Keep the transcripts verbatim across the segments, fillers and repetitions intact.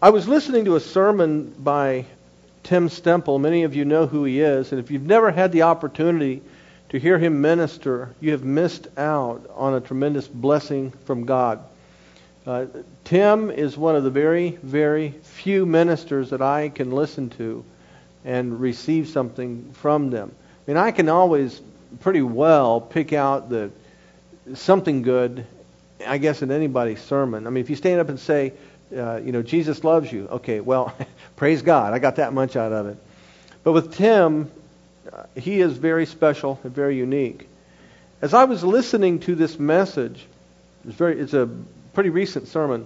I was listening to a sermon by Tim Stemple. Many of you know who he is, and if you've never had the opportunity to hear him minister, you have missed out on a tremendous blessing from God. Uh, Tim is one of the very, very few ministers that I can listen to and receive something from them. I mean, I can always pretty well pick out the something good, I guess, in anybody's sermon. I mean, if you stand up and say, uh, you know, Jesus loves you, okay, well, praise God, I got that much out of it. But with Tim, uh, he is very special and very unique. As I was listening to this message, it's very, it's a pretty recent sermon,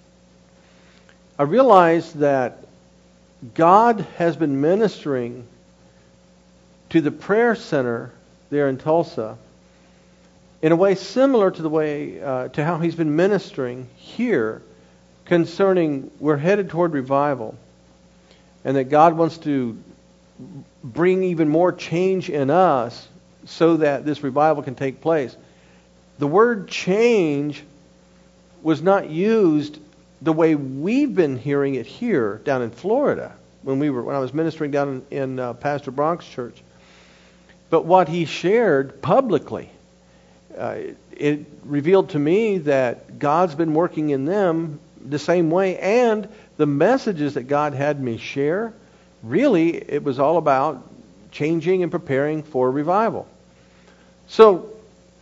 I realized that God has been ministering to the prayer center there in Tulsa in a way similar to the way uh, to how He's been ministering here concerning we're headed toward revival, and that God wants to bring even more change in us so that this revival can take place. The word change was not used the way we've been hearing it here down in Florida when we were when I was ministering down in, in uh, Pastor Bronk's church. But what he shared publicly, uh, it, it revealed to me that God's been working in them the same way, and the messages that God had me share, really, it was all about changing and preparing for revival. So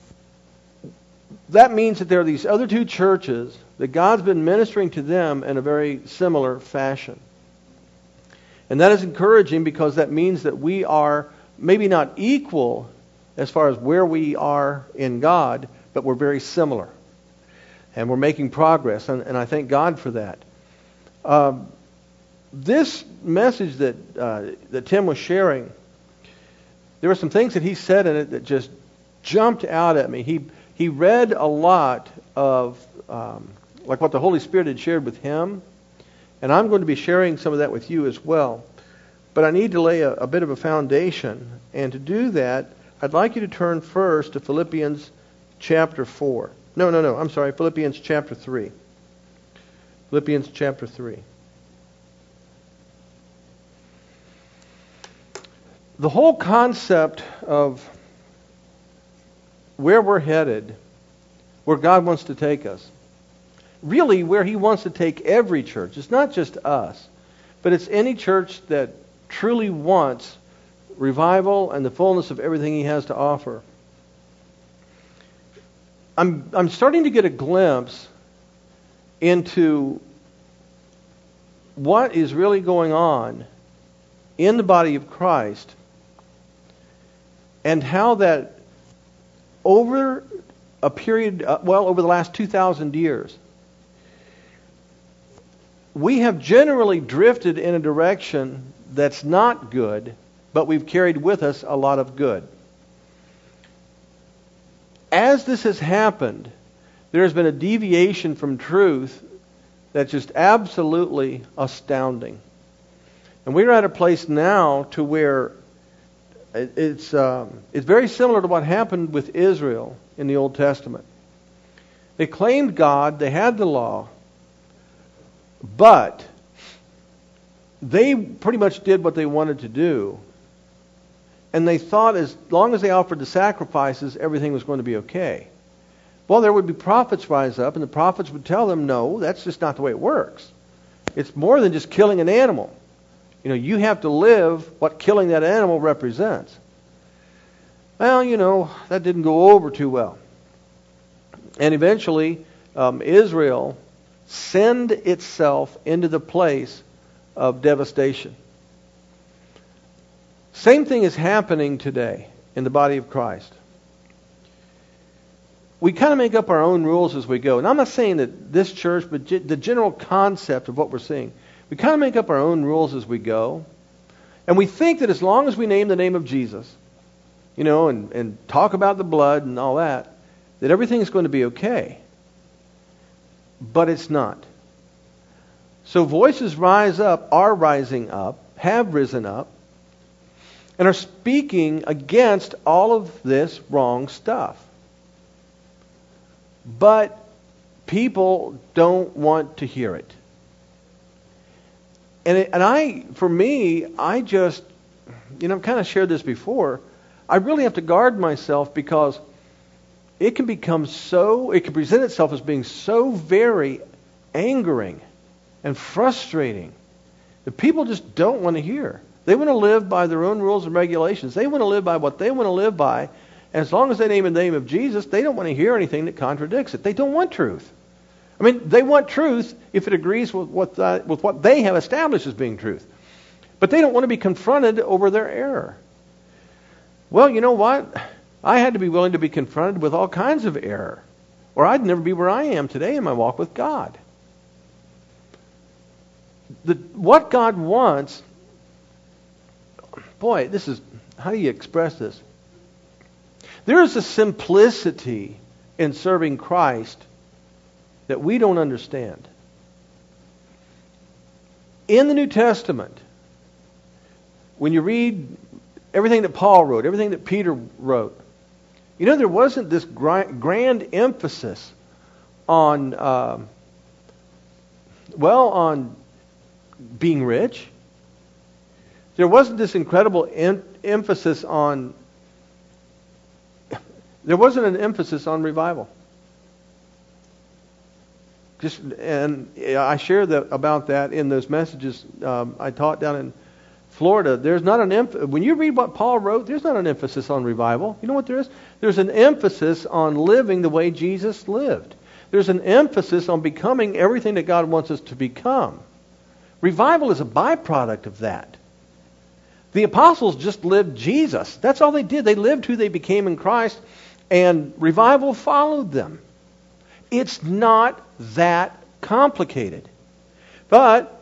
that means that there are these other two churches that God's been ministering to them in a very similar fashion. And that is encouraging because that means that we are maybe not equal as far as where we are in God, but we're very similar. And we're making progress, and, and I thank God for that. Um, this message that uh, that Tim was sharing, there were some things that he said in it that just jumped out at me. He he read a lot of um, like what the Holy Spirit had shared with him, and I'm going to be sharing some of that with you as well. But I need to lay a, a bit of a foundation, and to do that, I'd like you to turn first to Philippians chapter four. No, no, no, I'm sorry, Philippians chapter three. Philippians chapter three. The whole concept of where we're headed, where God wants to take us, really where He wants to take every church. It's not just us, but it's any church that truly wants revival and the fullness of everything He has to offer. I'm I'm starting to get a glimpse into what is really going on in the body of Christ, and how that over a period, uh, well, over the last two thousand years, we have generally drifted in a direction that's not good, but we've carried with us a lot of good. As this has happened, there has been a deviation from truth that's just absolutely astounding. And we're at a place now to where it's um, it's very similar to what happened with Israel in the Old Testament. They claimed God, they had the law, but they pretty much did what they wanted to do. And they thought as long as they offered the sacrifices, everything was going to be okay. Well, there would be prophets rise up, and the prophets would tell them, no, that's just not the way it works. It's more than just killing an animal. You know, you have to live what killing that animal represents. Well, you know, that didn't go over too well. And eventually, um, Israel sinned itself into the place of devastation. Same thing is happening today in the body of Christ. We kind of make up our own rules as we go. And I'm not saying that this church, but the general concept of what we're seeing. We kind of make up our own rules as we go. And we think that as long as we name the name of Jesus, you know, and, and talk about the blood and all that, that everything is going to be okay. But it's not. So voices rise up, are rising up, have risen up, and are speaking against all of this wrong stuff. But people don't want to hear it. And it, and I, for me, I just, you know, I've kind of shared this before. I really have to guard myself because it can become so, it can present itself as being so very angering and frustrating that people just don't want to hear. They want to live by their own rules and regulations. They want to live by what they want to live by. And as long as they name the name of Jesus, they don't want to hear anything that contradicts it. They don't want truth. I mean, they want truth if it agrees with what, uh, with what they have established as being truth. But they don't want to be confronted over their error. Well, you know what? I had to be willing to be confronted with all kinds of error, or I'd never be where I am today in my walk with God. The, what God wants, boy, this is, how do you express this? There is a simplicity in serving Christ that we don't understand. In the New Testament, when you read everything that Paul wrote, everything that Peter wrote, you know, there wasn't this grand emphasis on, uh, well, on being rich. There wasn't this incredible em- emphasis on, there wasn't an emphasis on revival. Just, and I share that, about that in those messages um, I taught down in Florida. There's not an emph- when you read what Paul wrote, there's not an emphasis on revival. You know what there is? There's an emphasis on living the way Jesus lived. There's an emphasis on becoming everything that God wants us to become. Revival is a byproduct of that. The apostles just lived Jesus. That's all they did. They lived who they became in Christ, and revival followed them. It's not that complicated. But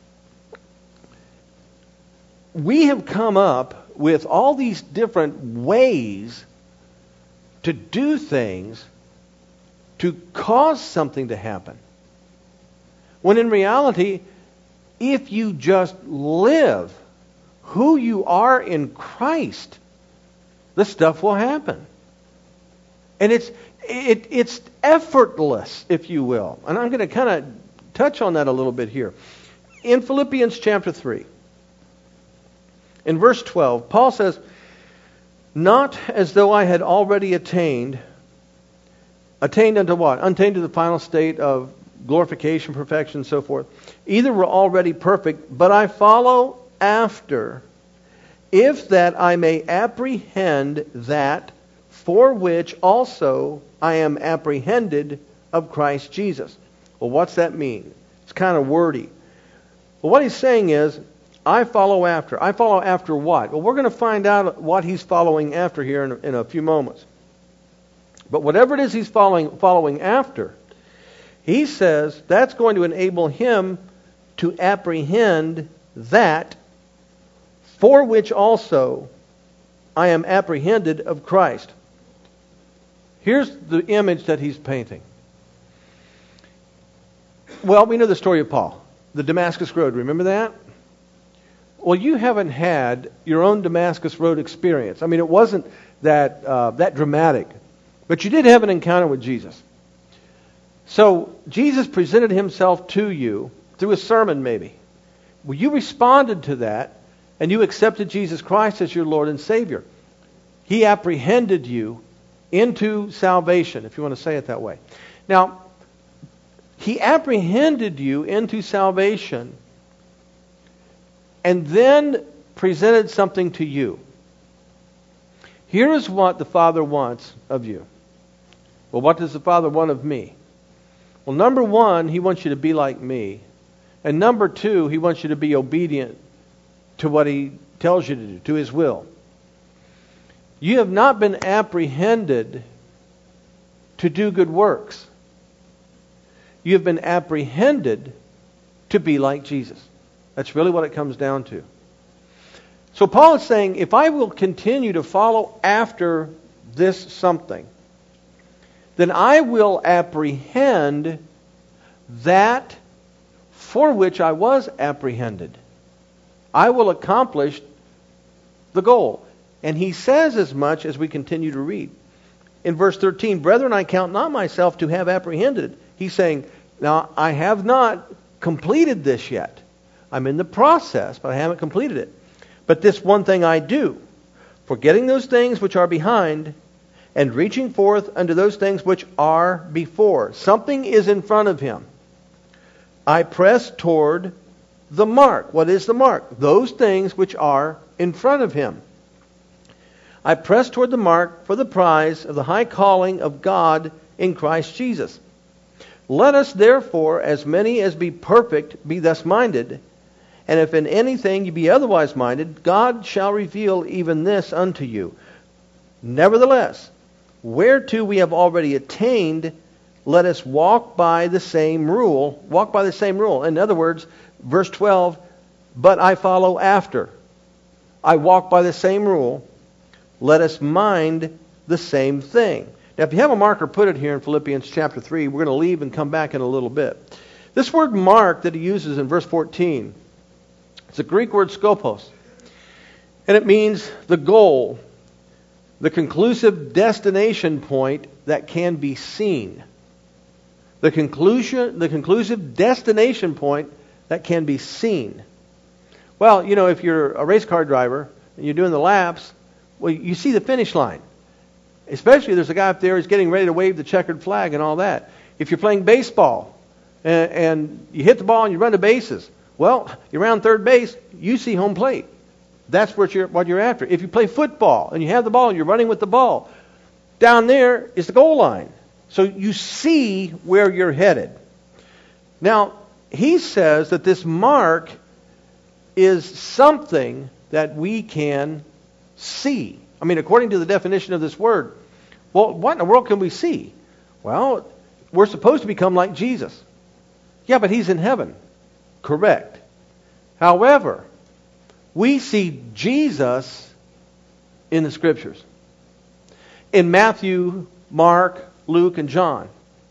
we have come up with all these different ways to do things to cause something to happen. When in reality, if you just live who you are in Christ, this stuff will happen. And it's it, it's effortless, if you will. And I'm going to kind of touch on that a little bit here. In Philippians chapter three, in verse twelve, Paul says, "Not as though I had already attained." Attained unto what? Attained to the final state of glorification, perfection, and so forth. "Either were already perfect, but I follow after, if that I may apprehend that for which also I am apprehended of Christ Jesus." Well, what's that mean? It's kind of wordy. Well, what he's saying is, I follow after. I follow after what? Well, we're going to find out what he's following after here in a, in a few moments. But whatever it is he's following, following after, he says that's going to enable him to apprehend that for which also I am apprehended of Christ. Here's the image that he's painting. Well, we know the story of Paul, the Damascus Road. Remember that? Well, you haven't had your own Damascus Road experience. I mean, it wasn't that uh, that dramatic, but you did have an encounter with Jesus. So Jesus presented himself to you through a sermon, maybe. Well, you responded to that, and you accepted Jesus Christ as your Lord and Savior. He apprehended you into salvation, if you want to say it that way. Now, he apprehended you into salvation and then presented something to you. Here is what the Father wants of you. Well, what does the Father want of me? Well, number one, he wants you to be like me. And number two, he wants you to be obedient to what he tells you to do, to his will. You have not been apprehended to do good works. You have been apprehended to be like Jesus. That's really what it comes down to. So Paul is saying, if I will continue to follow after this something, then I will apprehend that for which I was apprehended. I will accomplish the goal. And he says as much as we continue to read. In verse thirteen, "Brethren, I count not myself to have apprehended." He's saying, now I have not completed this yet. I'm in the process, but I haven't completed it. But this one thing I do, forgetting those things which are behind, and reaching forth unto those things which are before. Something is in front of him. I press toward the mark. What is the mark? Those things which are in front of him. I press toward the mark for the prize of the high calling of God in Christ Jesus. Let us therefore, as many as be perfect, be thus minded. And if in anything you be otherwise minded, God shall reveal even this unto you. Nevertheless, whereto we have already attained, let us walk by the same rule. Walk by the same rule. In other words, verse twelve, but I follow after. I walk by the same rule. Let us mind the same thing. Now, if you have a marker, put it here in Philippians chapter three. We're going to leave and come back in a little bit. This word mark that he uses in verse fourteen, it's a Greek word skopos. And it means the goal, the conclusive destination point that can be seen. The conclusion, the conclusive destination point that can be seen. Well, you know, if you're a race car driver and you're doing the laps, well, you see the finish line. Especially if there's a guy up there who's getting ready to wave the checkered flag and all that. If you're playing baseball and, and you hit the ball and you run the bases, well, you're around third base, you see home plate. That's what you're, what you're after. If you play football and you have the ball and you're running with the ball, down there is the goal line. So you see where you're headed. Now, he says that this mark is something that we can see. I mean, according to the definition of this word, well, what in the world can we see? Well, we're supposed to become like Jesus. Yeah, but he's in heaven. Correct. However, we see Jesus in the Scriptures. In Matthew, Mark, Luke, and John.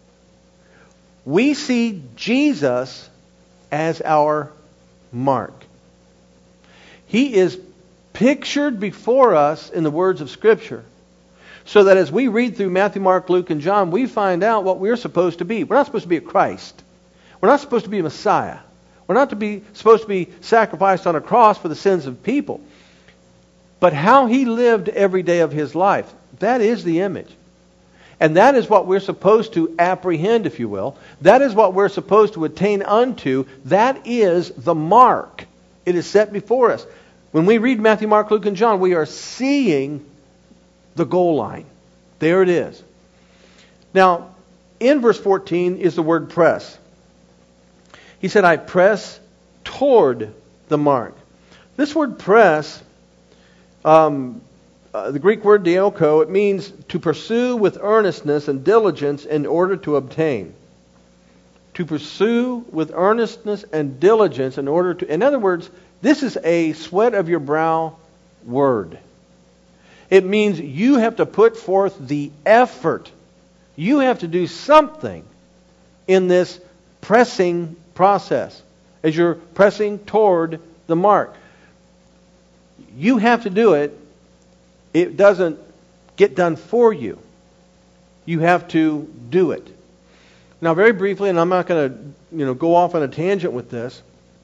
We see Jesus as our mark. He is pictured before us in the words of Scripture, so that as we read through Matthew, Mark, Luke, and John, we find out what we're supposed to be. We're not supposed to be a Christ. We're not supposed to be a Messiah. We're not to be supposed to be sacrificed on a cross for the sins of people. But how he lived every day of his life, that is the image. And that is what we're supposed to apprehend, if you will. That is what we're supposed to attain unto. That is the mark. It is set before us. When we read Matthew, Mark, Luke, and John, we are seeing the goal line. There it is. Now, in verse fourteen is the word press. He said, I press toward the mark. This word press, um, uh, the Greek word dioko, it means to pursue with earnestness and diligence in order to obtain. To pursue with earnestness and diligence in order to... In other words, this is a sweat of your brow word. It means you have to put forth the effort. You have to do something in this pressing process as you're pressing toward the mark. You have to do it. It doesn't get done for you. You have to do it. Now, very briefly, and I'm not going to, you know, go off on a tangent with this,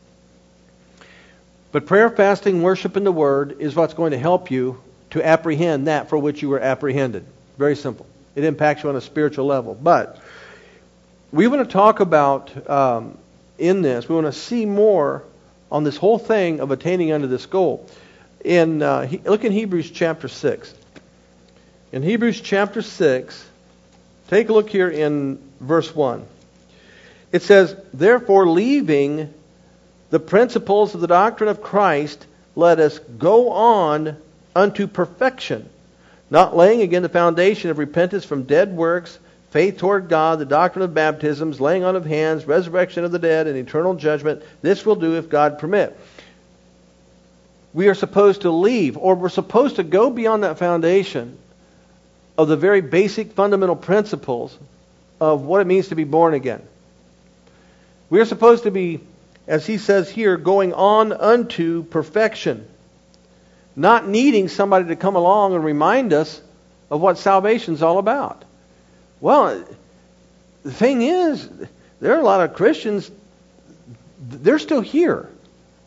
but prayer, fasting, worship, and the Word is what's going to help you to apprehend that for which you were apprehended. Very simple. It impacts you on a spiritual level. But we want to talk about, um, in this, we want to see more on this whole thing of attaining unto this goal. In uh, he, look in Hebrews chapter six. In Hebrews chapter six, take a look here in verse one. It says, therefore, leaving the principles of the doctrine of Christ, let us go on unto perfection, not laying again the foundation of repentance from dead works, faith toward God, the doctrine of baptisms, laying on of hands, resurrection of the dead, and eternal judgment. This will do if God permit. We are supposed to leave, or we're supposed to go beyond that foundation of the very basic fundamental principles of what it means to be born again. We are supposed to be, as he says here, going on unto perfection. Not needing somebody to come along and remind us of what salvation's all about. Well, the thing is, there are a lot of Christians, they're still here.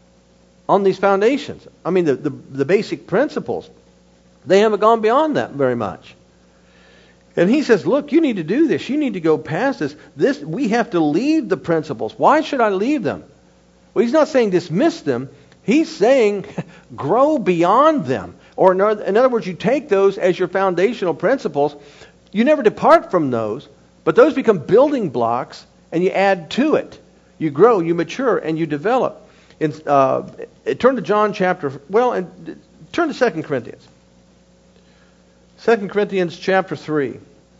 on these foundations. I mean, the, the, the basic principles. They haven't gone beyond that very much. And he says, look, you need to do this. You need to go past this. This we have to leave the principles. Why should I leave them? Well, he's not saying dismiss them. He's saying grow beyond them. Or in other, in other words, you take those as your foundational principles. You never depart from those, but those become building blocks, and you add to it. You grow, you mature, and you develop. In, uh, turn to John chapter, well, and turn to Second Corinthians. Second Corinthians chapter three.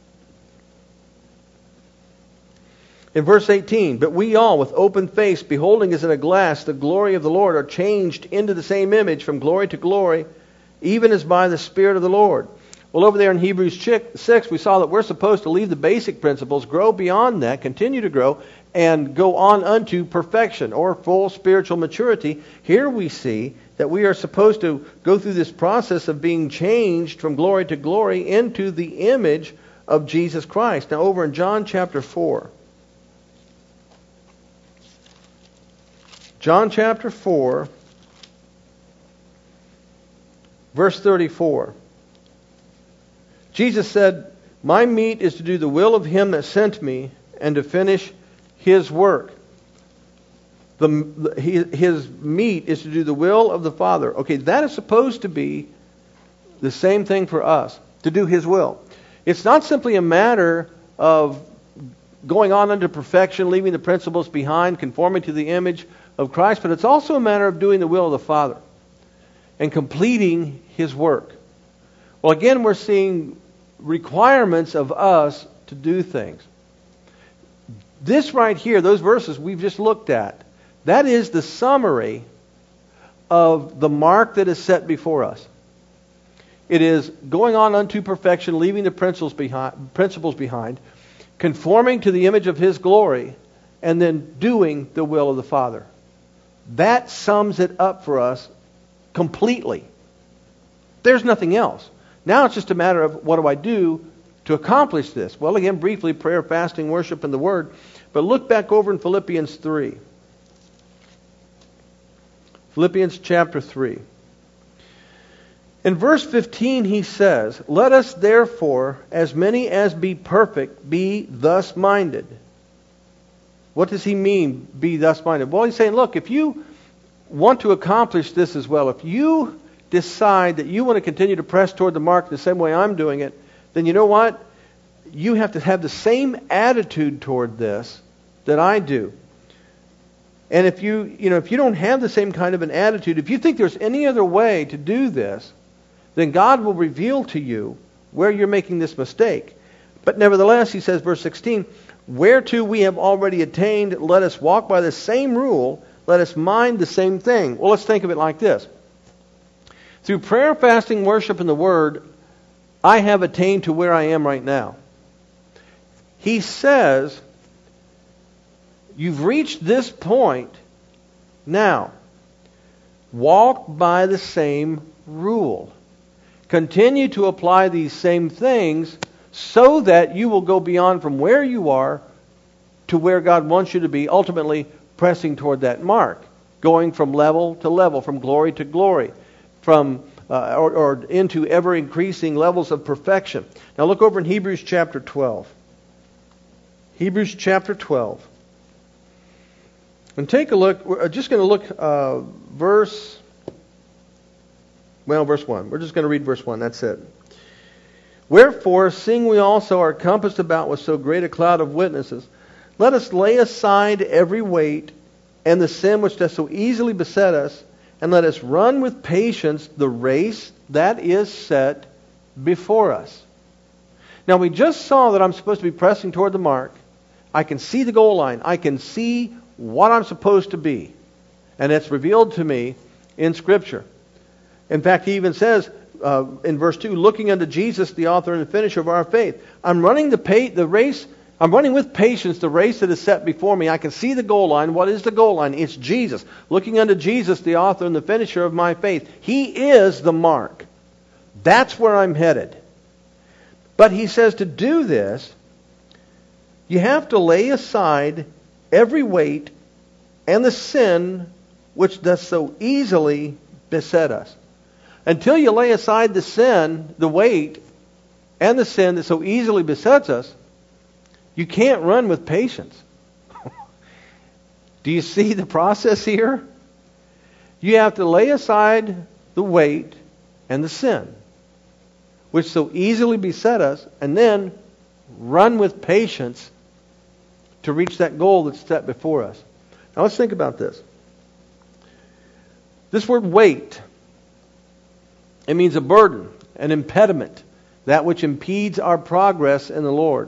In verse eighteen, but we all, with open face, beholding as in a glass the glory of the Lord, are changed into the same image from glory to glory, even as by the Spirit of the Lord. Well, over there in Hebrews six, we saw that we're supposed to leave the basic principles, grow beyond that, continue to grow, and go on unto perfection, or full spiritual maturity. Here we see that we are supposed to go through this process of being changed from glory to glory into the image of Jesus Christ. Now, over in John chapter four. John chapter four, verse thirty-four. Jesus said, my meat is to do the will of him that sent me and to finish his work. The, his meat is to do the will of the Father. Okay, that is supposed to be the same thing for us, to do his will. It's not simply a matter of going on unto perfection, leaving the principles behind, conforming to the image of Christ, but it's also a matter of doing the will of the Father and completing his work. Well, again, we're seeing requirements of us to do things. This right here, those verses we've just looked at, that is the summary of the mark that is set before us. It is going on unto perfection, leaving the principles behind, principles behind, conforming to the image of his glory, and then doing the will of the Father. That sums it up for us completely. There's nothing else. Now it's just a matter of what do I do to accomplish this? Well, again, briefly, prayer, fasting, worship, and the Word. But look back over in Philippians three. Philippians chapter three. In verse fifteen he says, let us therefore, as many as be perfect, be thus minded. What does he mean, be thus minded? Well, he's saying, look, if you want to accomplish this as well, if you decide that you want to continue to press toward the mark the same way I'm doing it, then you know what? You have to have the same attitude toward this that I do. And if you, you know, if you don't have the same kind of an attitude, if you think there's any other way to do this, then God will reveal to you where you're making this mistake. But nevertheless, he says, verse sixteen, whereto we have already attained, let us walk by the same rule, let us mind the same thing. Well, let's think of it like this. Through prayer, fasting, worship, and the Word, I have attained to where I am right now. He says, you've reached this point. Now, walk by the same rule. Continue to apply these same things so that you will go beyond from where you are to where God wants you to be, ultimately pressing toward that mark, going from level to level, from glory to glory, from uh, or, or into ever-increasing levels of perfection. Now look over in Hebrews chapter twelve. Hebrews chapter twelve. And take a look. We're just going to look uh, verse... Well, verse one. We're just going to read verse one. That's it. Wherefore, seeing we also are compassed about with so great a cloud of witnesses, let us lay aside every weight and the sin which does so easily beset us, and let us run with patience the race that is set before us. Now, we just saw that I'm supposed to be pressing toward the mark. I can see the goal line. I can see what I'm supposed to be. And it's revealed to me in Scripture. In fact, he even says uh, in verse two, looking unto Jesus, the author and the finisher of our faith. I'm running the, pa- the race, I'm running with patience the race that is set before me. I can see the goal line. What is the goal line? It's Jesus. Looking unto Jesus, the author and the finisher of my faith. He is the mark. That's where I'm headed. But he says to do this, you have to lay aside every weight and the sin which does so easily beset us. Until you lay aside the sin, the weight, and the sin that so easily besets us, you can't run with patience. Do you see the process here? You have to lay aside the weight and the sin, which so easily beset us, and then run with patience to reach that goal that's set before us. Now let's think about this. This word weight, it means a burden, an impediment, that which impedes our progress in the Lord.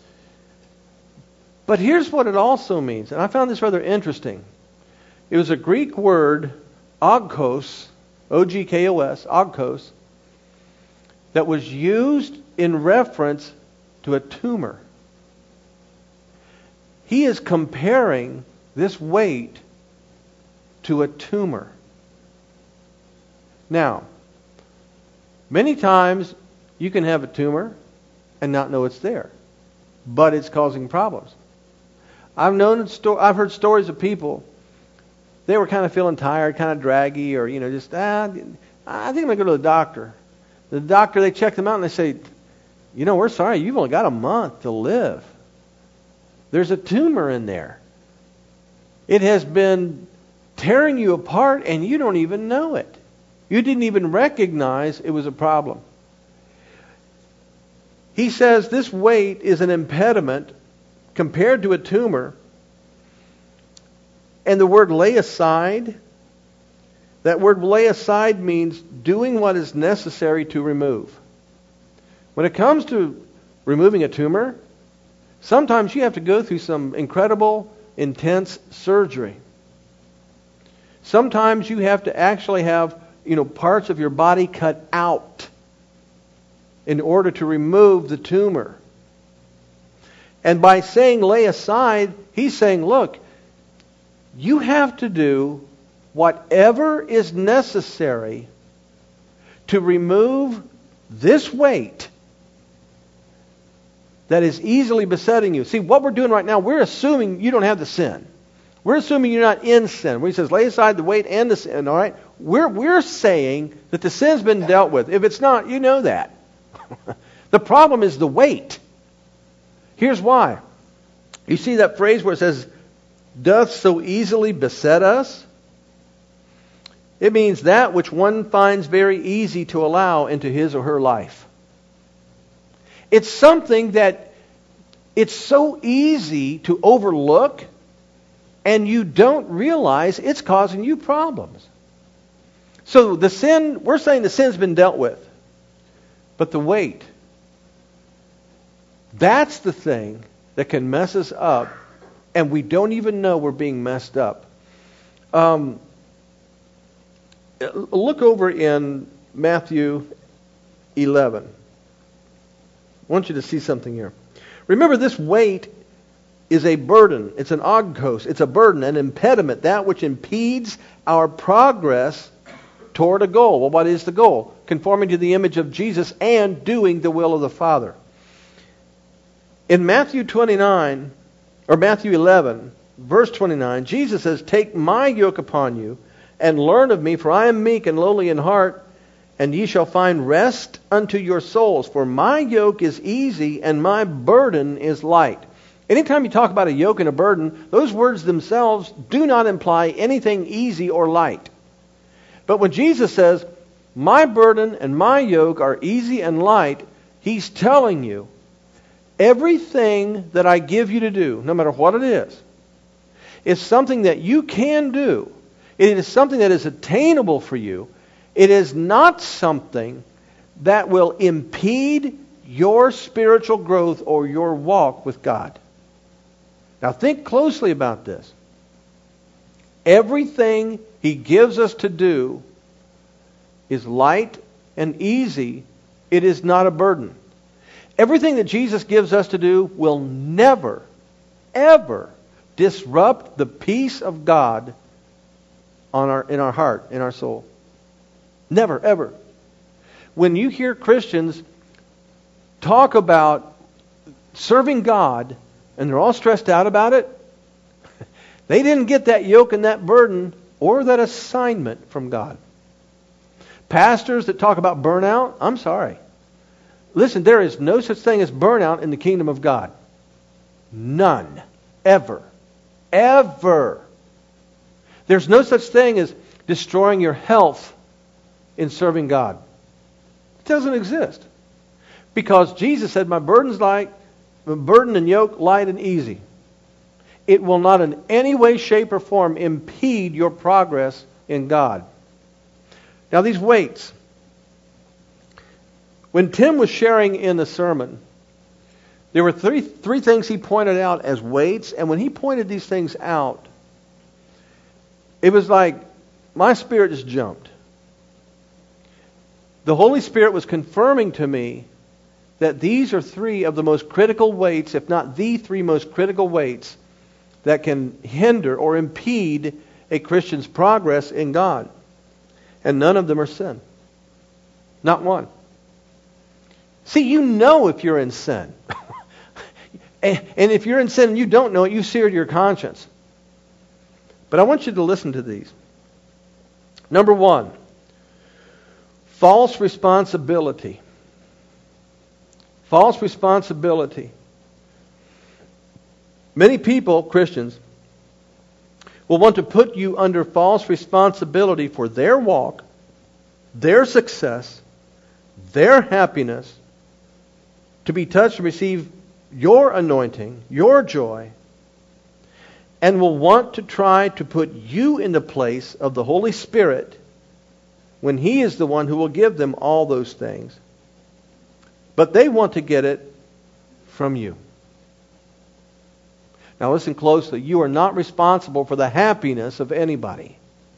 But here's what it also means, and I found this rather interesting. It was a Greek word, ogkos, O G K O S, ogkos, that was used in reference to a tumor. He is comparing this weight to a tumor. Now, many times you can have a tumor and not know it's there, but it's causing problems. I've known, sto- I've heard stories of people, they were kind of feeling tired, kind of draggy, or, you know, just, ah, I think I'm going to go to the doctor. The doctor, they check them out and they say, you know, we're sorry, you've only got a month to live. There's a tumor in there. It has been tearing you apart and you don't even know it. You didn't even recognize it was a problem. He says this weight is an impediment compared to a tumor. And the word lay aside, that word lay aside means doing what is necessary to remove. When it comes to removing a tumor, sometimes you have to go through some incredible, intense surgery. Sometimes you have to actually have, you know, parts of your body cut out in order to remove the tumor. And by saying lay aside, he's saying, look, you have to do whatever is necessary to remove this weight that is easily besetting you. See, what we're doing right now, we're assuming you don't have the sin. We're assuming you're not in sin. When he says lay aside the weight and the sin, all right? We're, we're saying that the sin's been dealt with. If it's not, you know that. The problem is the weight. Here's why. You see that phrase where it says, doth so easily beset us? It means that which one finds very easy to allow into his or her life. It's something that it's so easy to overlook, and you don't realize it's causing you problems. So the sin, we're saying the sin's been dealt with. But the weight, that's the thing that can mess us up, and we don't even know we're being messed up. Um, look over in Matthew eleven. I want you to see something here. Remember, this weight is a burden. It's an ogkos. It's a burden, an impediment, that which impedes our progress toward a goal. Well, what is the goal? Conforming to the image of Jesus and doing the will of the Father. In Matthew twenty-nine, or Matthew eleven, verse twenty-nine, Jesus says, take my yoke upon you and learn of me, for I am meek and lowly in heart, and ye shall find rest unto your souls. For my yoke is easy and my burden is light. Anytime you talk about a yoke and a burden, those words themselves do not imply anything easy or light. But when Jesus says, my burden and my yoke are easy and light, he's telling you, everything that I give you to do, no matter what it is, is something that you can do. It is something that is attainable for you. It is not something that will impede your spiritual growth or your walk with God. Now think closely about this. Everything he gives us to do is light and easy. It is not a burden. Everything that Jesus gives us to do will never, ever disrupt the peace of God on our, in our heart, in our soul. Never, ever. When you hear Christians talk about serving God and they're all stressed out about it, they didn't get that yoke and that burden or that assignment from God. Pastors that talk about burnout, I'm sorry. Listen, there is no such thing as burnout in the kingdom of God. None. Ever. Ever. There's no such thing as destroying your health in serving God. It doesn't exist. Because Jesus said, my burden's light, my burden and yoke light and easy. It will not in any way, shape, or form impede your progress in God. Now these weights. When Tim was sharing in the sermon, there were three, three things he pointed out as weights. And when he pointed these things out, it was like my spirit just jumped. The Holy Spirit was confirming to me that these are three of the most critical weights, if not the three most critical weights, that can hinder or impede a Christian's progress in God. And none of them are sin. Not one. See, you know if you're in sin. And if you're in sin and you don't know it, you've seared your conscience. But I want you to listen to these. Number one, false responsibility. False responsibility. Many people, Christians, will want to put you under false responsibility for their walk, their success, their happiness, to be touched and receive your anointing, your joy, and will want to try to put you in the place of the Holy Spirit when He is the one who will give them all those things. But they want to get it from you. Now listen closely. You are not responsible for the happiness of anybody.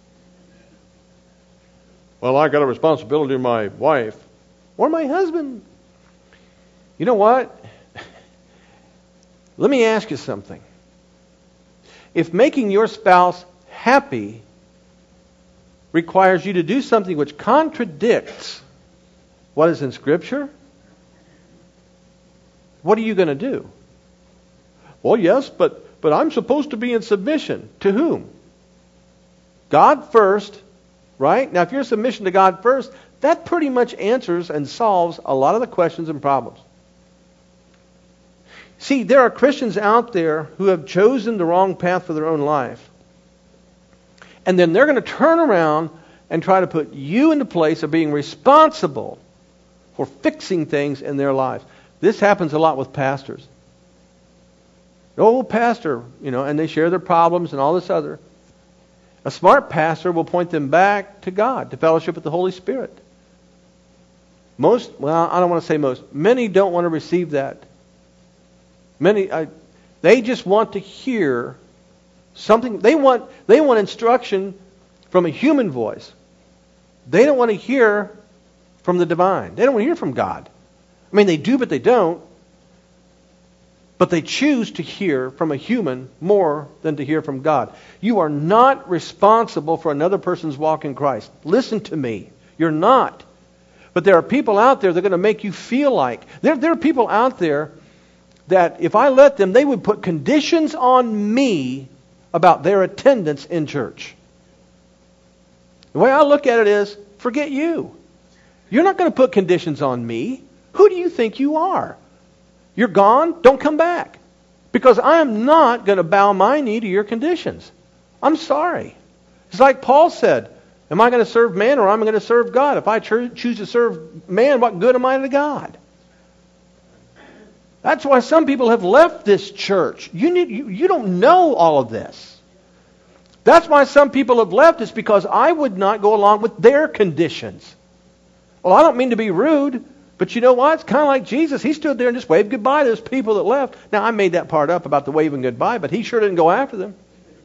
Well, I got a responsibility to my wife or my husband. You know what? Let me ask you something. If making your spouse happy requires you to do something which contradicts what is in Scripture, what are you going to do? Well, yes, but, but I'm supposed to be in submission. To whom? God first, right? Now, if you're in submission to God first, that pretty much answers and solves a lot of the questions and problems. See, there are Christians out there who have chosen the wrong path for their own life. And then they're going to turn around and try to put you in the place of being responsible for fixing things in their lives. This happens a lot with pastors. Oh, pastor, you know, and they share their problems and all this other. A smart pastor will point them back to God, to fellowship with the Holy Spirit. Most, well, I don't want to say most. Many don't want to receive that. Many, I, they just want to hear something. They want, they want instruction from a human voice. They don't want to hear from the divine. They don't want to hear from God. I mean, they do, but they don't. But they choose to hear from a human more than to hear from God. You are not responsible for another person's walk in Christ. Listen to me. You're not. But there are people out there that are going to make you feel like. There, there are people out there that if I let them, they would put conditions on me about their attendance in church. The way I look at it is, forget you. You're not going to put conditions on me. Who do you think you are? You're gone, don't come back. Because I am not going to bow my knee to your conditions. I'm sorry. It's like Paul said, am I going to serve man or am I going to serve God? If I cho- choose to serve man, what good am I to God? That's why some people have left this church. You need, you, you don't know all of this. That's why some people have left. It's because I would not go along with their conditions. Well, I don't mean to be rude, but you know what? It's kind of like Jesus. He stood there and just waved goodbye to those people that left. Now, I made that part up about the waving goodbye, but he sure didn't go after them.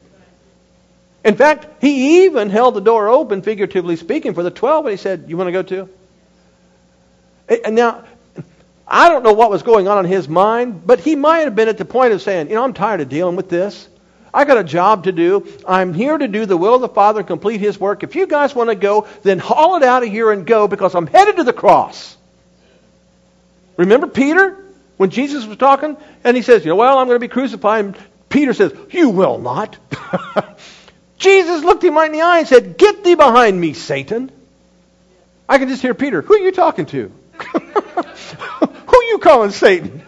In fact, he even held the door open, figuratively speaking, for the twelve, and he said, you want to go too? And now, I don't know what was going on in his mind, but he might have been at the point of saying, you know, I'm tired of dealing with this. I got a job to do. I'm here to do the will of the Father and complete His work. If you guys want to go, then haul it out of here and go, because I'm headed to the cross. Remember Peter? When Jesus was talking, and he says, you know, well, I'm going to be crucified. And Peter says, you will not. Jesus looked him right in the eye and said, "Get thee behind me, Satan." I can just hear Peter, "Who are you talking to? Who are you calling Satan?"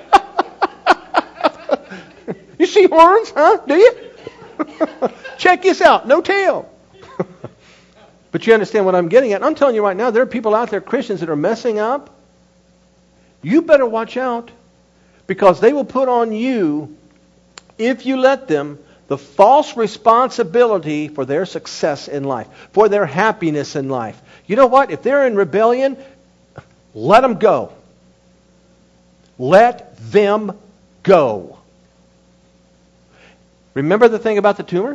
You see horns, huh? Do you? Check this out. No tail. But you understand what I'm getting at. I'm telling you right now, there are people out there, Christians, that are messing up. You better watch out, because they will put on you, if you let them, the false responsibility for their success in life, for their happiness in life. You know what? If they're in rebellion, let them go. Let them go. Remember the thing about the tumor?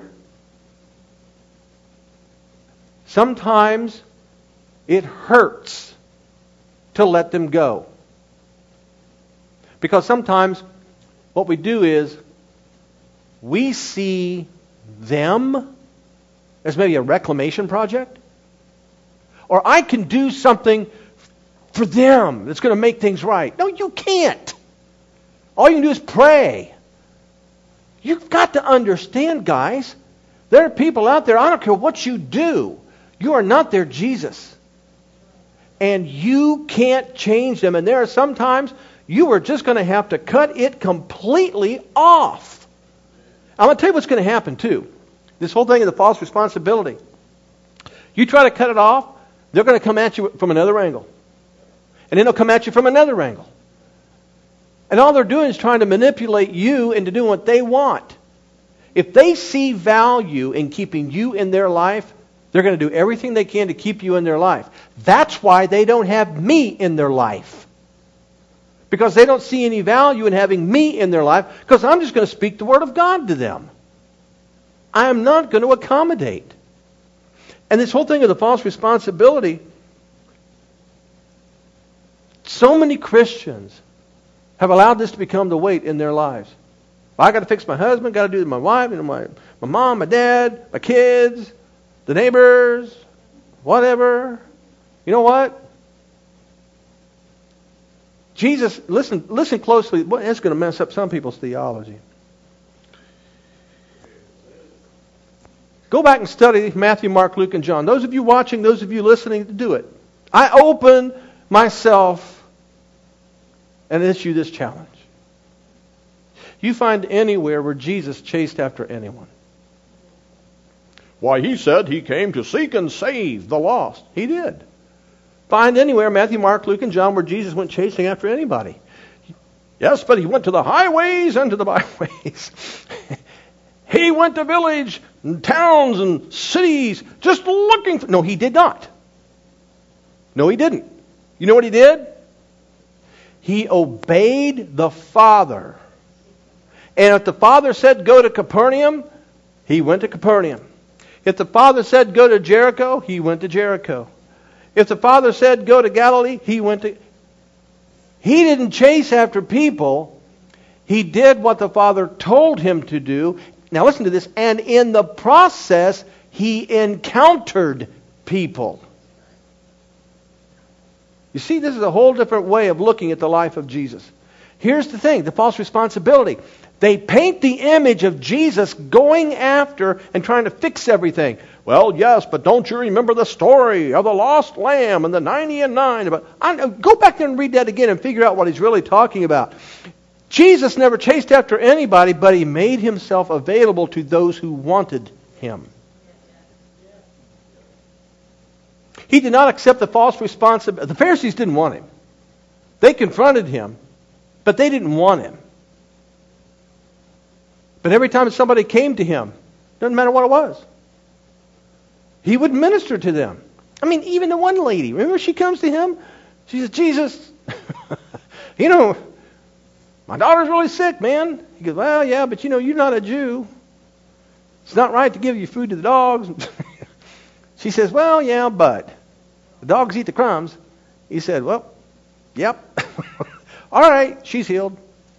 Sometimes it hurts to let them go. Because sometimes what we do is we see them as maybe a reclamation project. Or I can do something for them that's going to make things right. No, you can't. All you can do is pray. You've got to understand, guys, there are people out there, I don't care what you do, you are not their Jesus. And you can't change them. And there are sometimes you are just going to have to cut it completely off. I'm going to tell you what's going to happen too. This whole thing of the false responsibility. You try to cut it off, they're going to come at you from another angle. And then they'll come at you from another angle. And all they're doing is trying to manipulate you into doing what they want. If they see value in keeping you in their life, they're going to do everything they can to keep you in their life. That's why they don't have me in their life. Because they don't see any value in having me in their life, because I'm just going to speak the Word of God to them. I am not going to accommodate. And this whole thing of the false responsibility, so many Christians have allowed this to become the weight in their lives. Well, I got to fix my husband, got to do it with my wife, you know, my, my mom, my dad, my kids, the neighbors, whatever. You know what? Jesus, listen, listen closely. Boy, that's going to mess up some people's theology. Go back and study Matthew, Mark, Luke, and John. Those of you watching, those of you listening, do it. I open myself and issue this challenge. You find anywhere where Jesus chased after anyone. Why, he said he came to seek and save the lost. He did. Find anywhere, Matthew, Mark, Luke, and John, where Jesus went chasing after anybody. Yes, but he went to the highways and to the byways. He went to village and towns and cities just looking for... No, he did not. No, he didn't. You know what he did? He obeyed the Father. And if the Father said go to Capernaum, he went to Capernaum. If the Father said go to Jericho, he went to Jericho. If the Father said go to Galilee, he went to... He didn't chase after people. He did what the Father told him to do. Now listen to this. And in the process, he encountered people. You see, this is a whole different way of looking at the life of Jesus. Here's the thing, the false responsibility. They paint the image of Jesus going after and trying to fix everything. Well, yes, but don't you remember the story of the lost lamb and the ninety and nine? But I, go back there and read that again and figure out what he's really talking about. Jesus never chased after anybody, but he made himself available to those who wanted him. He did not accept the false responsibility. The Pharisees didn't want him. They confronted him, but they didn't want him. But every time somebody came to him, doesn't matter what it was, he would minister to them. I mean, even the one lady, remember she comes to him? She says, Jesus, you know, my daughter's really sick, man. He goes, well, yeah, but you know, you're not a Jew. It's not right to give you food to the dogs. She says, well, yeah, but the dogs eat the crumbs. He said, well, yep. All right, she's healed.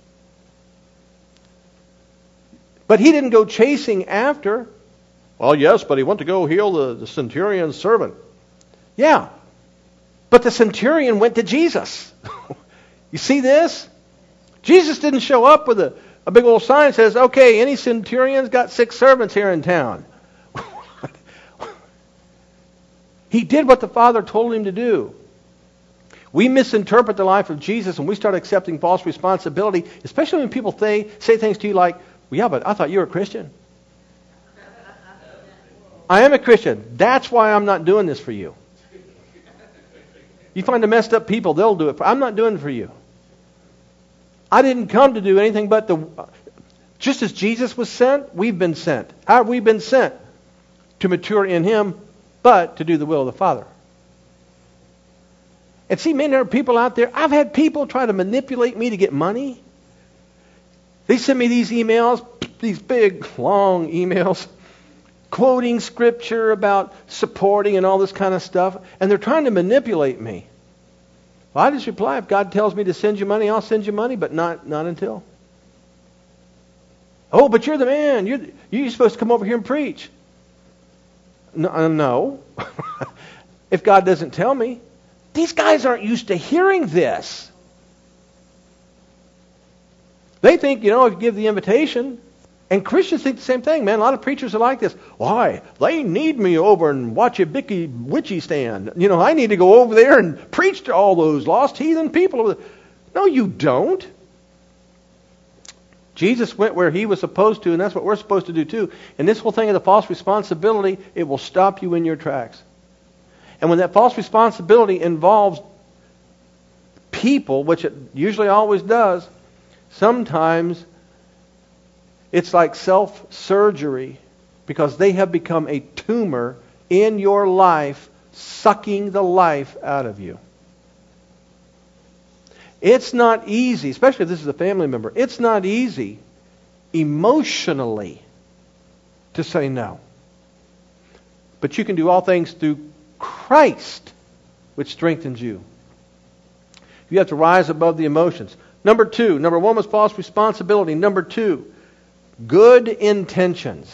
But he didn't go chasing after. Well, yes, but he went to go heal the, the centurion's servant. Yeah, but the centurion went to Jesus. You see this? Jesus didn't show up with a, a big old sign that says, okay, any centurion's got six servants here in town. He did what the Father told him to do. We misinterpret the life of Jesus and we start accepting false responsibility, especially when people say, say things to you like, well, yeah, but I thought you were a Christian. I am a Christian. That's why I'm not doing this for you. You find the messed up people, they'll do it. For, I'm not doing it for you. I didn't come to do anything but the... Just as Jesus was sent, we've been sent. How have we been sent? To mature in Him, but to do the will of the Father. And see, man, there are people out there. I've had people try to manipulate me to get money. They send me these emails, these big, long emails, quoting Scripture about supporting and all this kind of stuff. And they're trying to manipulate me. Well, I just reply, if God tells me to send you money, I'll send you money, but not, not until. Oh, but you're the man. You're, you're supposed to come over here and preach. No. Uh, no. If God doesn't tell me. These guys aren't used to hearing this. They think, you know, if you give the invitation, and Christians think the same thing, man. A lot of preachers are like this. Why? They need me over and watch a bicky witchy stand. You know, I need to go over there and preach to all those lost heathen people. No, you don't. Jesus went where He was supposed to, and that's what we're supposed to do too. And this whole thing of the false responsibility, it will stop you in your tracks. And when that false responsibility involves people, which it usually always does, sometimes it's like self-surgery because they have become a tumor in your life, sucking the life out of you. It's not easy, especially if this is a family member, it's not easy emotionally to say no. But you can do all things through Christ, which strengthens you. You have to rise above the emotions. Number two, number one was false responsibility. Number two, good intentions.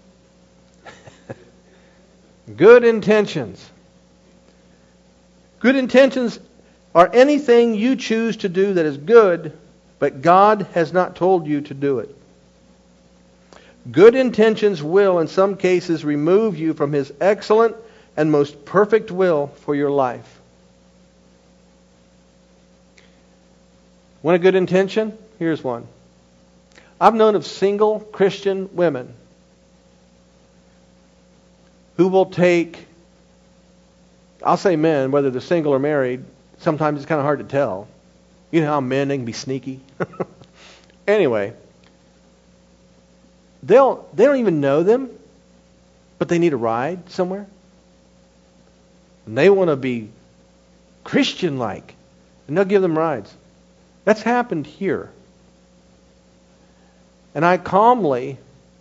Good intentions. Good intentions are anything you choose to do that is good, but God has not told you to do it. Good intentions will, in some cases, remove you from His excellent and most perfect will for your life. Want a good intention? Here's one. I've known of single Christian women who will take, I'll say men, whether they're single or married, sometimes it's kind of hard to tell. You know how men, they can be sneaky. Anyway, they'll they don't even know them, but they need a ride somewhere. And they want to be Christian-like. And they'll give them rides. That's happened here. And I calmly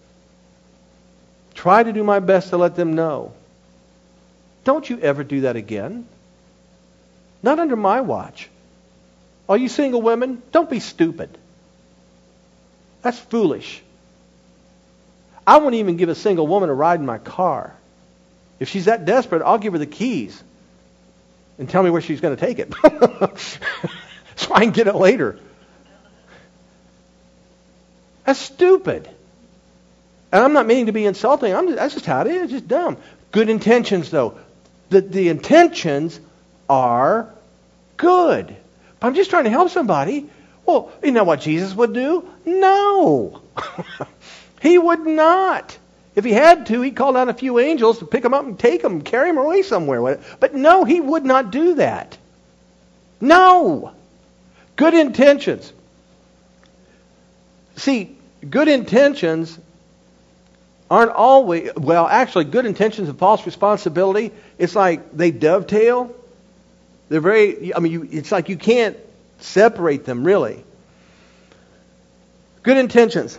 try to do my best to let them know. Don't you ever do that again. Not under my watch. All you single women, don't be stupid. That's foolish. I won't even give a single woman a ride in my car. If she's that desperate, I'll give her the keys and tell me where she's going to take it. So I can get it later. That's stupid. And I'm not meaning to be insulting. I'm just, that's just how it is. It's just dumb. Good intentions, though. The, the intentions are good. But I'm just trying to help somebody. Well, you know what Jesus would do? No. He would not. If He had to, He'd call down a few angels to pick them up and take them, carry them away somewhere. But no, He would not do that. No. Good intentions. See, good intentions aren't always, well, actually, good intentions and false responsibility, it's like they dovetail. They're very, I mean, you, it's like you can't separate them, really. Good intentions.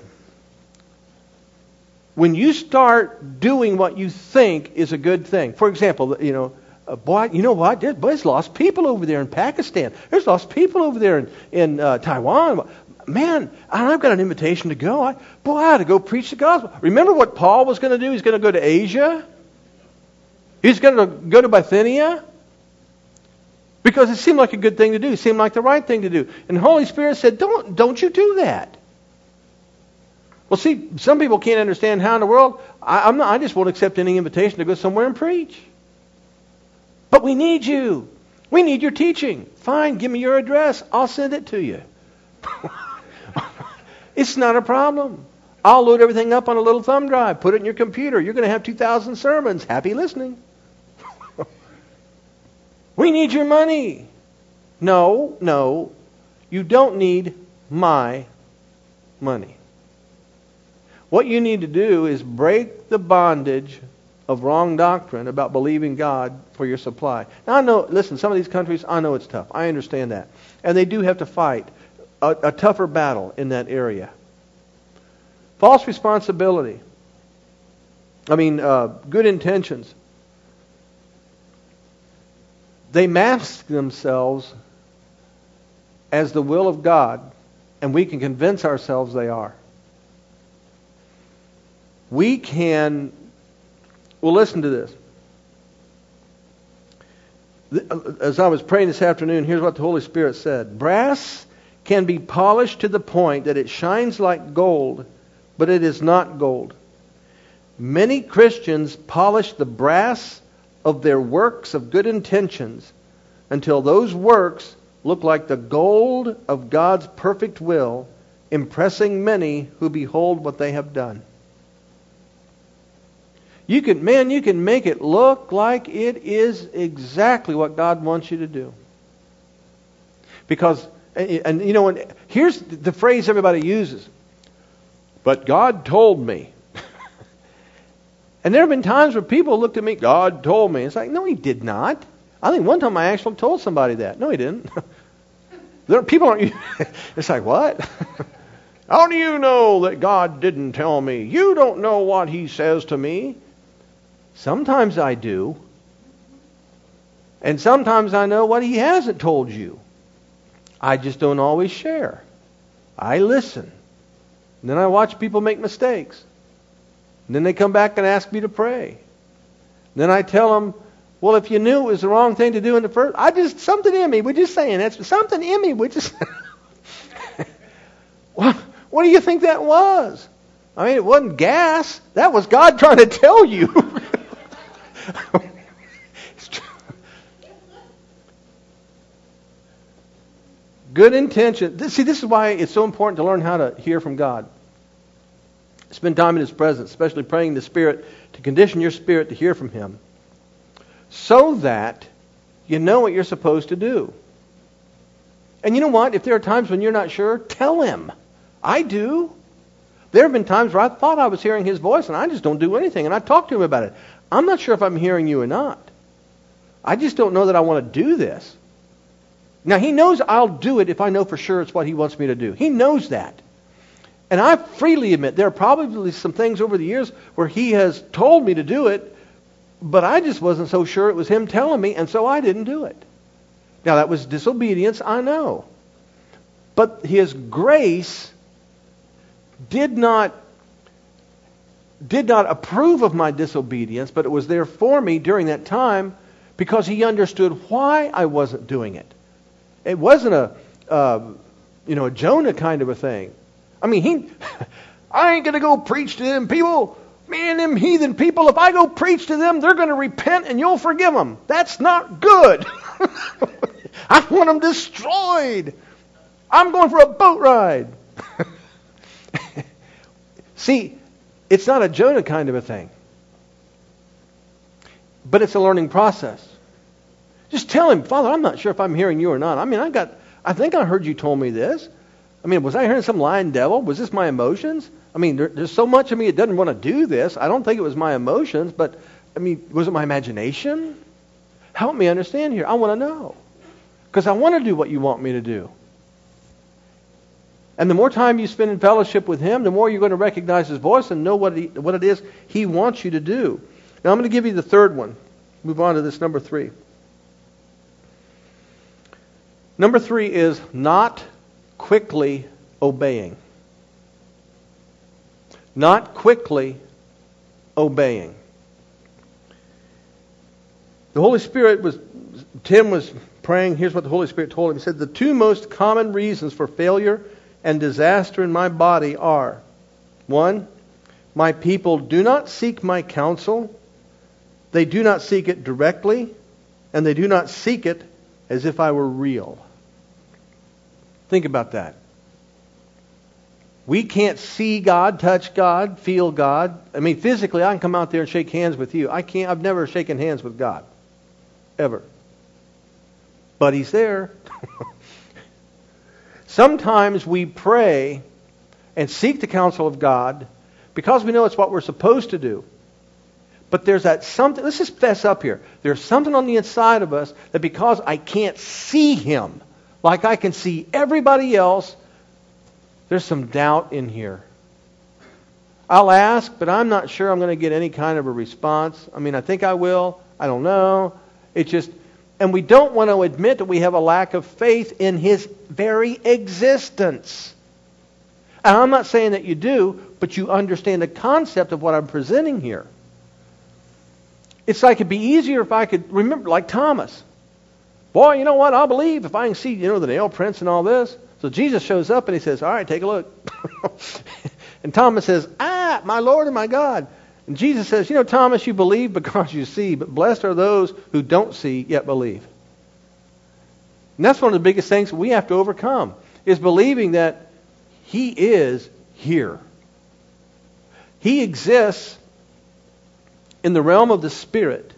When you start doing what you think is a good thing, for example, you know, uh, boy, you know what? There's, there's lost people over there in Pakistan. There's lost people over there in, in uh, Taiwan. Man, I've got an invitation to go. I, boy, I had to go preach the gospel. Remember what Paul was going to do? He's going to go to Asia. He's going to go to Bithynia. Because it seemed like a good thing to do. It seemed like the right thing to do. And the Holy Spirit said, don't, don't you do that. Well, see, some people can't understand how in the world, I, I'm not, I just won't accept any invitation to go somewhere and preach. But we need you. We need your teaching. Fine, give me your address. I'll send it to you. It's not a problem. I'll load everything up on a little thumb drive. Put it in your computer. You're going to have two thousand sermons. Happy listening. We need your money. No, no. You don't need my money. What you need to do is break the bondage of wrong doctrine about believing God for your supply. Now I know, listen, some of these countries, I know it's tough. I understand that. And they do have to fight a, a tougher battle in that area. False responsibility. I mean, uh, good intentions. They mask themselves as the will of God, and we can convince ourselves they are. We can, well, listen to this. As I was praying this afternoon, here's what the Holy Spirit said. Brass can be polished to the point that it shines like gold, but it is not gold. Many Christians polish the brass of their works of good intentions until those works look like the gold of God's perfect will, impressing many who behold what they have done. You can, man, you can make it look like it is exactly what God wants you to do. Because, and, and you know, when, here's the phrase everybody uses. But God told me. And there have been times where people looked at me, God told me. It's like, no, He did not. I think one time I actually told somebody that. No, He didn't. There, people aren't. It's like, what? How do you know that God didn't tell me? You don't know what He says to me. Sometimes I do. And sometimes I know what He hasn't told you. I just don't always share. I listen. And then I watch people make mistakes. And then they come back and ask me to pray. And then I tell them, well, if you knew it was the wrong thing to do in the first, I just, something in me, we're just saying, that's something in me, we just, well, what do you think that was? I mean, it wasn't gas. That was God trying to tell you. Good intention. See, this is why it's so important to learn how to hear from God. Spend time in His presence, especially praying in the Spirit, to condition your spirit to hear from Him, so that you know what you're supposed to do. And you know what? If there are times when you're not sure, tell Him. I do. There have been times where I thought I was hearing His voice, and I just don't do anything, and I talk to Him about it. I'm not sure if I'm hearing you or not. I just don't know that I want to do this. Now, He knows I'll do it if I know for sure it's what He wants me to do. He knows that. And I freely admit there are probably some things over the years where He has told me to do it, but I just wasn't so sure it was Him telling me, and so I didn't do it. Now, that was disobedience, I know. But His grace did not, did not approve of my disobedience, but it was there for me during that time because He understood why I wasn't doing it. It wasn't a, uh, you know, a Jonah kind of a thing. I mean, he, I ain't going to go preach to them people. Me and them heathen people, if I go preach to them, they're going to repent and you'll forgive them. That's not good. I want them destroyed. I'm going for a boat ride. See, it's not a Jonah kind of a thing. But it's a learning process. Just tell Him, Father, I'm not sure if I'm hearing you or not. I mean, I got, I think I heard you told me this. I mean, was I hearing some lying devil? Was this my emotions? I mean, there, there's so much of me that doesn't want to do this. I don't think it was my emotions, but, I mean, was it my imagination? Help me understand here. I want to know. Because I want to do what you want me to do. And the more time you spend in fellowship with Him, the more you're going to recognize His voice and know what, he, what it is He wants you to do. Now, I'm going to give you the third one. Move on to this number three. Number three is not quickly obeying. Not quickly obeying. The Holy Spirit was, Tim was praying, here's what the Holy Spirit told him. He said, the two most common reasons for failure and disaster in my body are, one, my people do not seek my counsel. They do not seek it directly. and they do not seek it as if I were real. Think about that. We can't see God, touch God, feel God. I mean, physically, I can come out there and shake hands with you. I can't. I've never shaken hands with God. Ever. But He's there. Sometimes we pray and seek the counsel of God because we know it's what we're supposed to do. But there's that something, let's just fess up here. There's something on the inside of us that because I can't see Him like I can see everybody else, there's some doubt in here. I'll ask, but I'm not sure I'm going to get any kind of a response. I mean, I think I will. I don't know. It just, and we don't want to admit that we have a lack of faith in His very existence. And I'm not saying that you do, but you understand the concept of what I'm presenting here. It's like it'd be easier if I could remember, like Thomas. Boy, you know what? I'll believe if I can see, you know, the nail prints and all this. So Jesus shows up and He says, all right, take a look. And Thomas says, ah, my Lord and my God. And Jesus says, you know, Thomas, you believe because you see, but blessed are those who don't see yet believe. And that's one of the biggest things we have to overcome, is believing that He is here. He exists in the realm of the Spirit,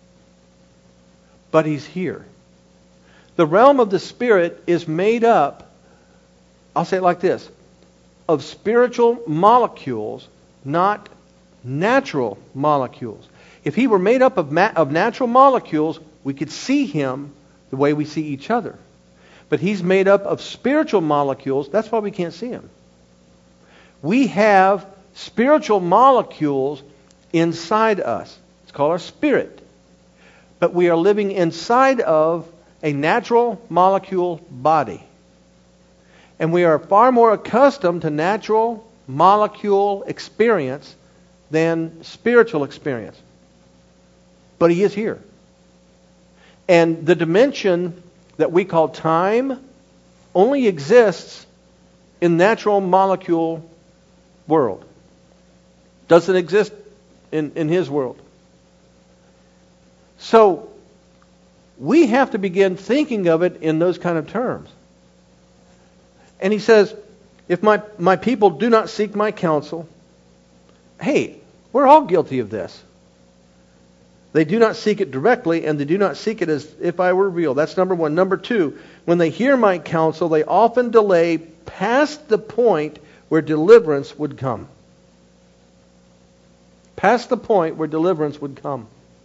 but He's here. The realm of the Spirit is made up, I'll say it like this, of spiritual molecules, not natural molecules. If He were made up of, ma- of natural molecules, we could see Him the way we see each other. But He's made up of spiritual molecules. That's why we can't see Him. We have spiritual molecules inside us. It's called our spirit. But we are living inside of a natural molecule body. And we are far more accustomed to natural molecule experience than spiritual experience. But He is here. And the dimension that we call time only exists in natural molecule world. Doesn't exist in, in His world. So we have to begin thinking of it in those kind of terms. And He says, if my, my people do not seek my counsel, hey, we're all guilty of this. They do not seek it directly, and they do not seek it as if I were real. That's number one. Number two, when they hear my counsel, they often delay past the point where deliverance would come. Past the point where deliverance would come.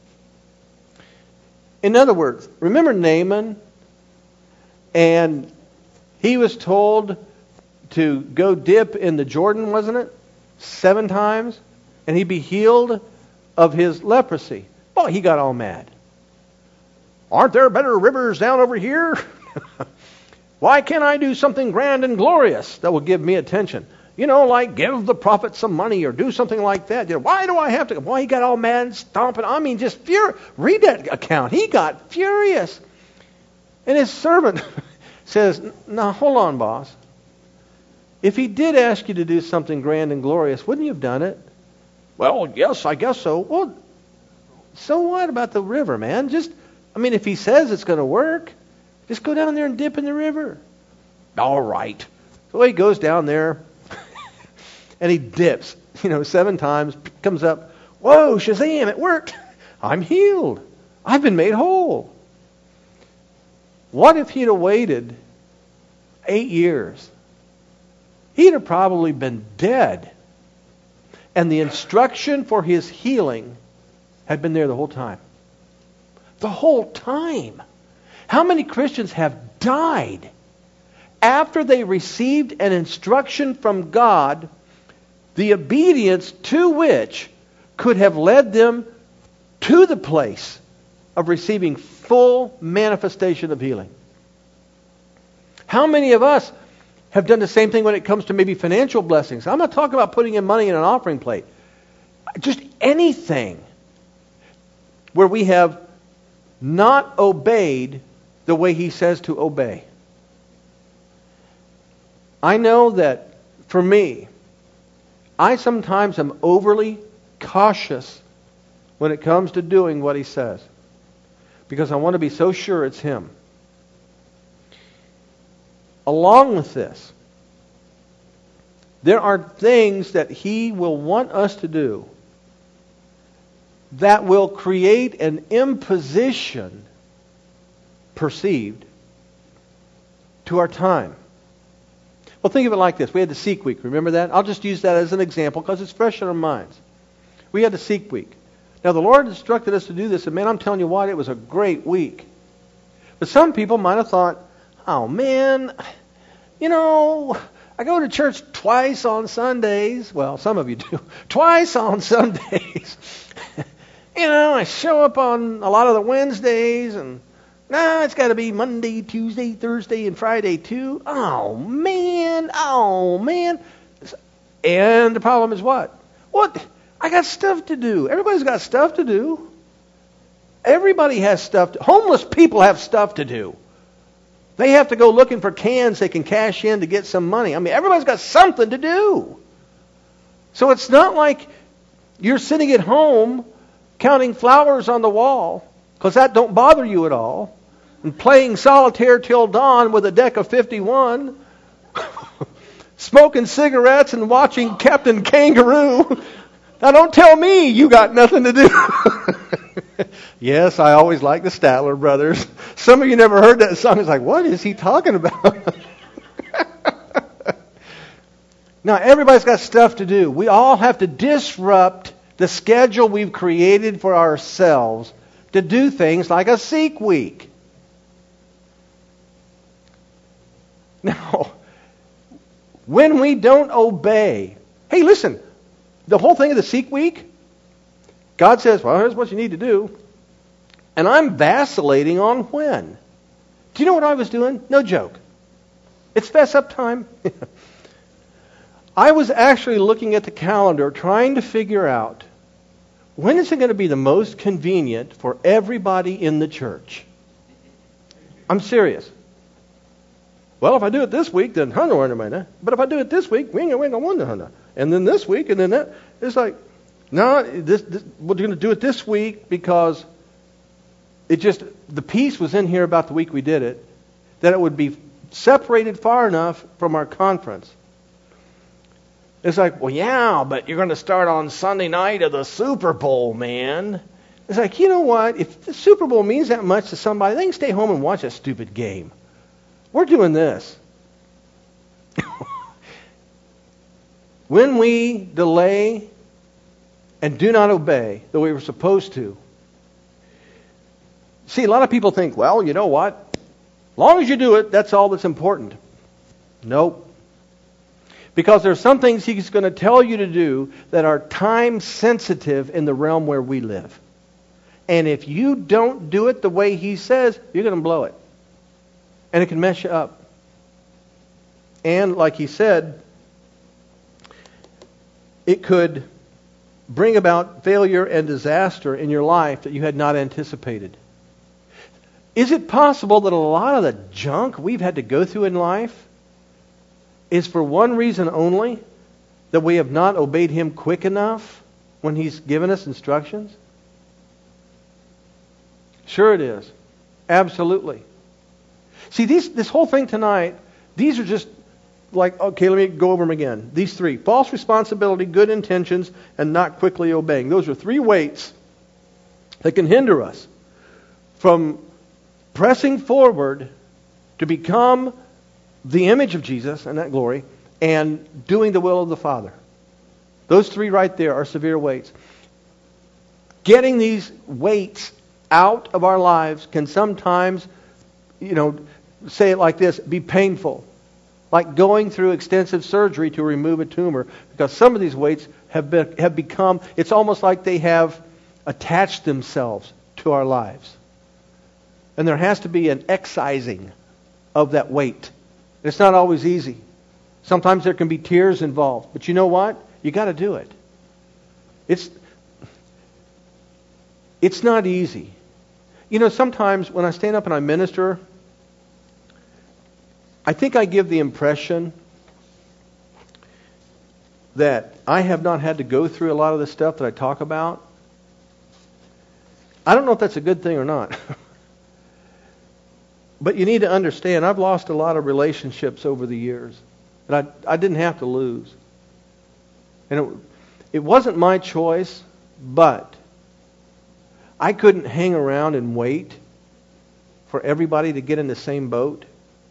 In other words, remember Naaman? And he was told to go dip in the Jordan, wasn't it? Seven times. And he'd be healed of his leprosy. Boy, he got all mad. Aren't there better rivers down over here? Why can't I do something grand and glorious that will give me attention? You know, like give the prophet some money or do something like that. You know, why do I have to? Boy, he got all mad and stomping. I mean, just furious. Read that account. He got furious. And his servant says, now, hold on, boss. If he did ask you to do something grand and glorious, wouldn't you have done it? Well, yes, I guess so. Well, so what about the river, man? Just, I mean, if he says it's going to work, just go down there and dip in the river. All right. So he goes down there and he dips, you know, seven times, comes up. Whoa, Shazam, it worked. I'm healed. I've been made whole. What if he'd have waited eight years? He'd have probably been dead. And the instruction for his healing had been there the whole time. The whole time. How many Christians have died after they received an instruction from God, the obedience to which could have led them to the place of receiving full manifestation of healing? How many of us have done the same thing when it comes to maybe financial blessings? I'm not talking about putting in money in an offering plate. Just anything where we have not obeyed the way He says to obey. I know that for me, I sometimes am overly cautious when it comes to doing what He says. because I want to be so sure it's Him. Along with this, there are things that He will want us to do that will create an imposition, perceived, to our time. Well, think of it like this. We had the Seek Week. Remember that? I'll just use that as an example because it's fresh in our minds. We had the Seek Week. Now, the Lord instructed us to do this, and man, I'm telling you what, it was a great week. But some people might have thought, oh man, you know, I go to church twice on Sundays. Well, some of you do. Twice on Sundays. You know, I show up on a lot of the Wednesdays, and nah, it's got to be Monday, Tuesday, Thursday, and Friday too. Oh man, oh man. And the problem is what? What? I got stuff to do. Everybody's got stuff to do. Everybody has stuff to, homeless people have stuff to do. They have to go looking for cans they can cash in to get some money. I mean, everybody's got something to do. So it's not like you're sitting at home counting flowers on the wall, because that don't bother you at all, and playing solitaire till dawn with a deck of fifty-one, smoking cigarettes and watching Captain Kangaroo. Now don't tell me you got nothing to do. Yes, I always like the Statler Brothers. Some of you never heard that song. It's like, what is he talking about? Now, everybody's got stuff to do. We all have to disrupt the schedule we've created for ourselves to do things like a Seek Week. Now, when we don't obey, hey, listen, the whole thing of the Seek Week, God says, well, here's what you need to do. And I'm vacillating on when. Do you know what I was doing? No joke. It's fess up time. I was actually looking at the calendar trying to figure out when is it going to be the most convenient for everybody in the church. I'm serious. Well, if I do it this week, then hundred hundred minute. But if I do it this week, we ain't going to win the hundred. And then this week, and then that. It's like, no, this, this, we're going to do it this week because it just, the piece was in here about the week we did it, that it would be separated far enough from our conference. It's like, well, yeah, but you're going to start on Sunday night of the Super Bowl, man. It's like, you know what? If the Super Bowl means that much to somebody, they can stay home and watch that stupid game. We're doing this. When we delay and do not obey the way we're supposed to, see, a lot of people think, well, you know what? As long as you do it, that's all that's important. Nope. Because there's some things He's going to tell you to do that are time sensitive in the realm where we live. And if you don't do it the way He says, you're going to blow it. And it can mess you up. And like He said, it could bring about failure and disaster in your life that you had not anticipated. Is it possible that a lot of the junk we've had to go through in life is for one reason only, that we have not obeyed Him quick enough when He's given us instructions? Sure it is. Absolutely. See, these, this whole thing tonight, these are just like, okay, let me go over them again. These three: false responsibility, good intentions, and not quickly obeying. Those are three weights that can hinder us from pressing forward to become the image of Jesus and that glory, and doing the will of the Father. Those three right there are severe weights. Getting these weights out of our lives can sometimes, you know, say it like this, be painful. Like going through extensive surgery to remove a tumor, because some of these weights have been, have become, it's almost like they have attached themselves to our lives. And there has to be an excising of that weight. It's not always easy. Sometimes there can be tears involved. But you know what? You got to do it. It's it's not easy. You know, sometimes when I stand up and I minister, I think I give the impression that I have not had to go through a lot of the stuff that I talk about. I don't know if that's a good thing or not. But you need to understand, I've lost a lot of relationships over the years that I, I didn't have to lose. And it, it wasn't my choice, but I couldn't hang around and wait for everybody to get in the same boat.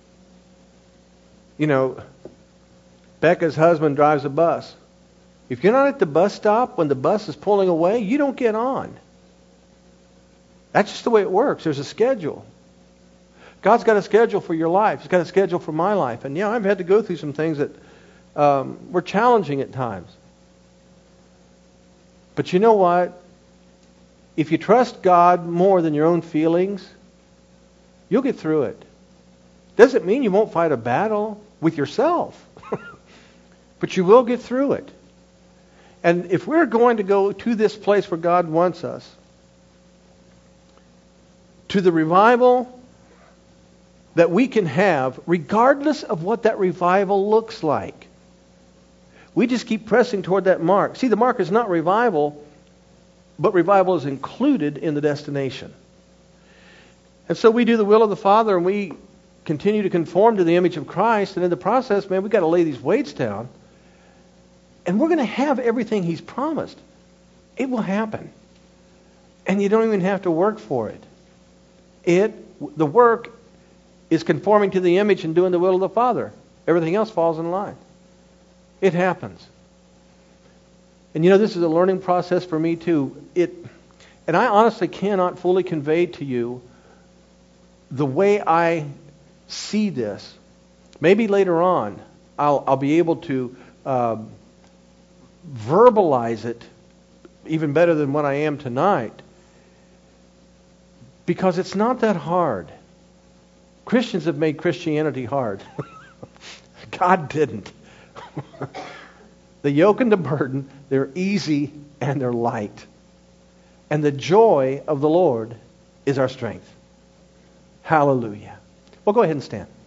You know, Becca's husband drives a bus. If you're not at the bus stop when the bus is pulling away, you don't get on. That's just the way it works. There's a schedule. God's got a schedule for your life. He's got a schedule for my life. And yeah, I've had to go through some things that um, were challenging at times. But you know what? If you trust God more than your own feelings, you'll get through it. Doesn't mean you won't fight a battle with yourself. But you will get through it. And if we're going to go to this place where God wants us, to the revival that we can have, regardless of what that revival looks like, we just keep pressing toward that mark. See, the mark is not revival, but revival is included in the destination. And so we do the will of the Father, and we continue to conform to the image of Christ. And in the process, man, we've got to lay these weights down. And we're going to have everything He's promised. It will happen. And you don't even have to work for it. It, the work is conforming to the image and doing the will of the Father. Everything else falls in line. It happens. And you know, this is a learning process for me too. It, and I honestly cannot fully convey to you the way I see this. Maybe later on I'll, I'll be able to um, verbalize it even better than what I am tonight. Because it's not that hard. Christians have made Christianity hard. God didn't. The yoke and the burden, they're easy and they're light. And the joy of the Lord is our strength. Hallelujah. Well, go ahead and stand.